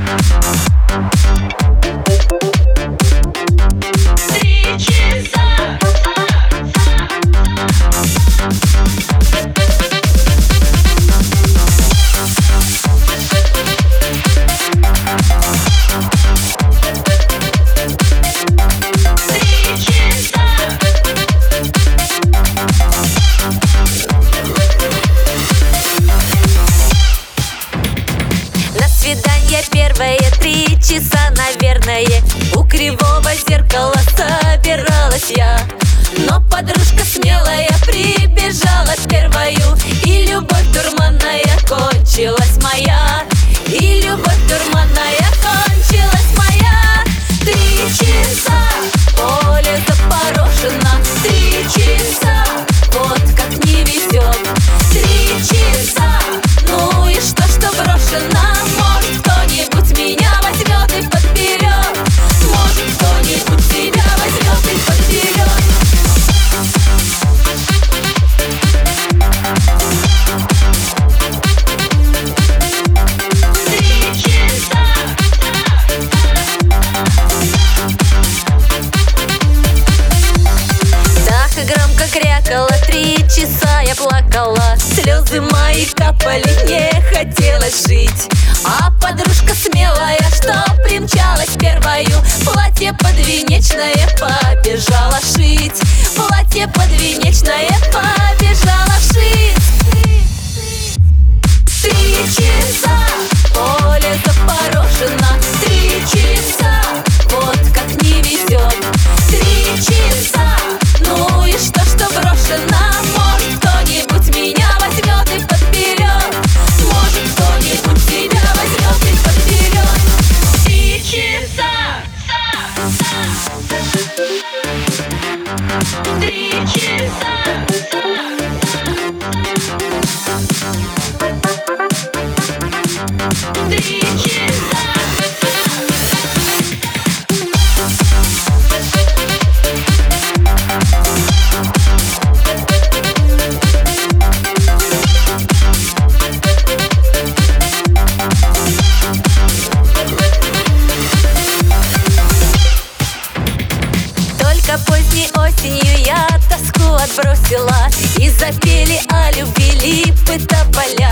Свидание первое 3 часа, наверное. У кривого зеркала собиралась я, но подружка смелая прибежала первою, и любовь дурманная кончилась моя. И любовь дурманная кончилась моя. 3 часа, поле запорошено. 3 часа, вот как не везет. 3 часа, ну и что брошено? Может, кто-нибудь меня возьмет и подберет. Может, кто-нибудь тебя возьмет и подберет. Так громко крякала, 3 часа я плакала. Слезы мои капали, не хотелось жить. А подружка смелая, что примчалась первою, платье подвенечное побежала шить. Платье подвенечное побежала шить. 3 часа, поле запорошено. 3 часа, вот как не везет. 3 часа, ну и что брошено? Может, кто-нибудь меня возьмет и подберет. Может, кто-нибудь тебя возьмет и подберет. 3 часа, 3 часа. Поздней осенью я тоску отбросила, и запели о любви липы тополя.